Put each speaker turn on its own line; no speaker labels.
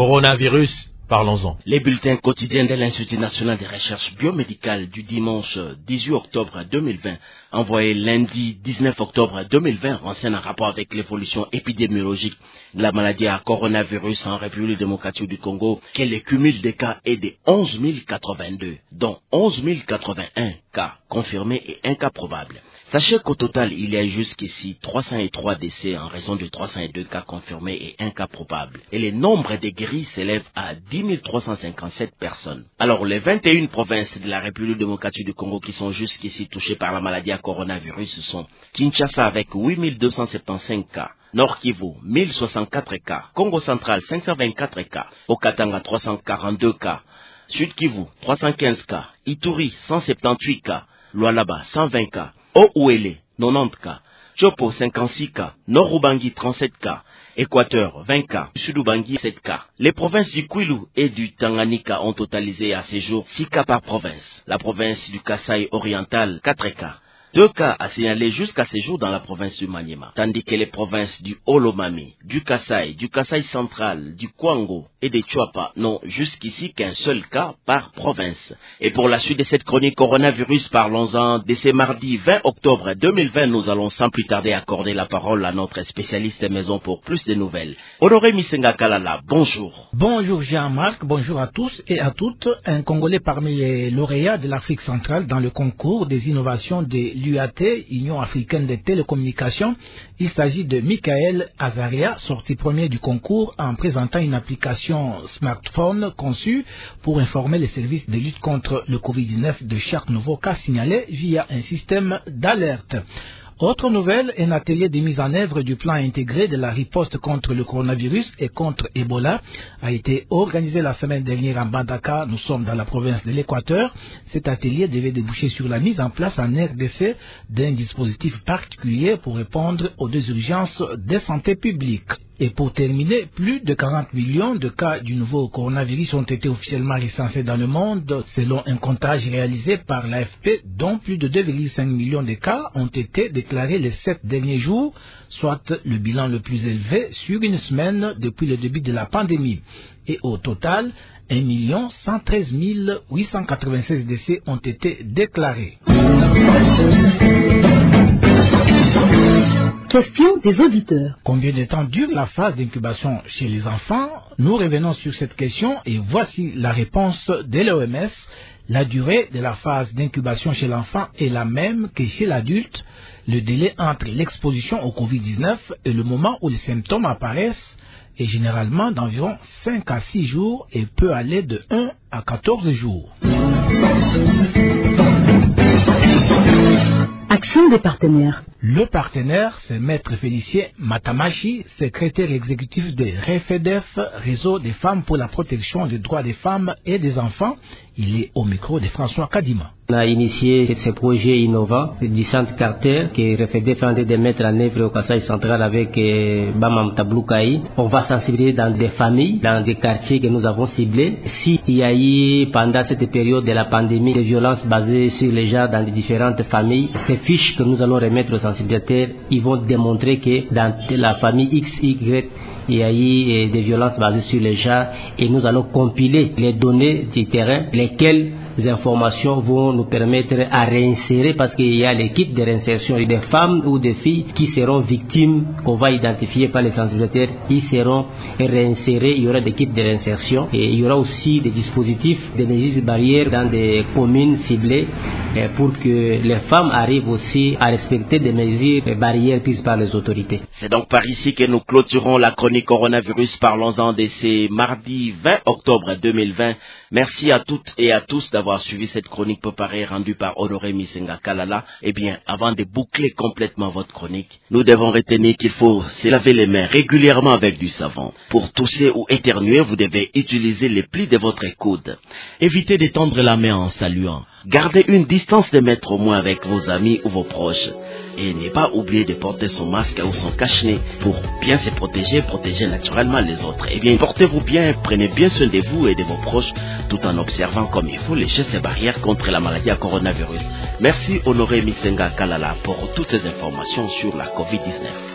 Coronavirus, parlons-en.
Les bulletins quotidiens de l'Institut national de recherche biomédicale du dimanche 18 octobre 2020, envoyé lundi 19 octobre 2020, renseignent un rapport avec l'évolution épidémiologique de la maladie à coronavirus en République démocratique du Congo, que le cumul des cas est de 11 082, dont 11 081 cas confirmés et un cas probable. Sachez qu'au total, il y a jusqu'ici 303 décès en raison de 302 cas confirmés et un cas probable. Et le nombre de guéris s'élève à 10 357 personnes. Alors, les 21 provinces de la République démocratique du Congo qui sont jusqu'ici touchées par la maladie à coronavirus sont Kinshasa avec 8 275 cas, Nord Kivu 1064 cas, Congo central 524 cas, Okatanga 342 cas, Sud Kivu 315 cas, Ituri 178 cas, Lualaba 120 cas, Ouele 90 cas, Chopo 56 cas, Nord-Ubangi 37 cas, Équateur 20 cas, Sud-Ubangi 7 cas. Les provinces du Kwilu et du Tanganyika ont totalisé à ce jour 6 cas par province. La province du Kasaï oriental 4 cas. 2 cas à signaler jusqu'à ce jour dans la province du Maniema, tandis que les provinces du Olomami, du Kasaï central, du Kwango et des Chuapa n'ont jusqu'ici qu'un seul cas par province. Et pour la suite de cette chronique coronavirus, parlons-en de ce mardi 20 octobre 2020, nous allons sans plus tarder accorder la parole à notre spécialiste maison pour plus de nouvelles. Honoré Misenga Kalala, bonjour.
Bonjour Jean-Marc, bonjour à tous et à toutes. Un Congolais parmi les lauréats de l'Afrique centrale dans le concours des innovations de l'UAT, Union africaine des télécommunications. Il s'agit de Michael Azaria, sorti premier du concours en présentant une application smartphone conçue pour informer les services de lutte contre le Covid-19 de chaque nouveau cas signalé via un système d'alerte. Autre nouvelle, un atelier de mise en œuvre du plan intégré de la riposte contre le coronavirus et contre Ebola a été organisé la semaine dernière en Bandaka. Nous sommes dans la province de l'Équateur. Cet atelier devait déboucher sur la mise en place en RDC d'un dispositif particulier pour répondre aux deux urgences de santé publique. Et pour terminer, plus de 40 millions de cas du nouveau coronavirus ont été officiellement recensés dans le monde, selon un comptage réalisé par l'AFP, dont plus de 2,5 millions de cas ont été déclarés les 7 derniers jours, soit le bilan le plus élevé sur une semaine depuis le début de la pandémie. Et au total, 1 113 896 décès ont été déclarés.
Question des auditeurs.
Combien de temps dure la phase d'incubation chez les enfants? Nous revenons sur cette question et voici la réponse de l'OMS. La durée de la phase d'incubation chez l'enfant est la même que chez l'adulte. Le délai entre l'exposition au Covid-19 et le moment où les symptômes apparaissent est généralement d'environ 5 à 6 jours et peut aller de 1 à 14 jours.
Action des partenaires.
Le partenaire, c'est Maître Félicien Matamachi, secrétaire exécutif de REFEDEF, Réseau des femmes pour la protection des droits des femmes et des enfants. Il est au micro de François Kadima.
On a initié ce projet innovant du Centre Carter que REFEDEF est en train de mettre en œuvre au Kasaï central avec Bamam Tabloukaï. On va sensibiliser dans des familles, dans des quartiers que nous avons ciblés. S'il y a eu pendant cette période de la pandémie des violences basées sur les genres dans les différentes familles, ces fiches que nous allons remettre aux sensibilisateurs, ils vont démontrer que dans la famille X, Y, il y a eu des violences basées sur les genres et nous allons compiler les données du terrain, lesquelles informations vont nous permettre à réinsérer, parce qu'il y a l'équipe de réinsertion et des femmes ou des filles qui seront victimes, qu'on va identifier par les sensibilisateurs, ils seront réinsérés, il y aura des équipes de réinsertion et il y aura aussi des dispositifs, des mesures de barrières dans des communes ciblées pour que les femmes arrivent aussi à respecter des mesures de barrières prises par les autorités.
C'est donc par ici que nous clôturons la chronique coronavirus. Parlons-en de ce mardi 20 octobre 2020. Merci à toutes et à tous d'avoir suivi cette chronique préparée et rendue par Honoré Misenga Kalala. Eh bien, avant de boucler complètement votre chronique, nous devons retenir qu'il faut se laver les mains régulièrement avec du savon. Pour tousser ou éternuer, vous devez utiliser les plis de votre coude. Évitez de tendre la main en saluant. Gardez une distance de mètres au moins avec vos amis ou vos proches. Et ne pas oublier de porter son masque ou son cache-nez pour bien se protéger, protéger naturellement les autres. Eh bien, portez-vous bien, prenez bien soin de vous et de vos proches, tout en observant comme il faut les gestes et barrières contre la maladie à coronavirus. Merci Honoré Misenga Kalala pour toutes ces informations sur la COVID-19.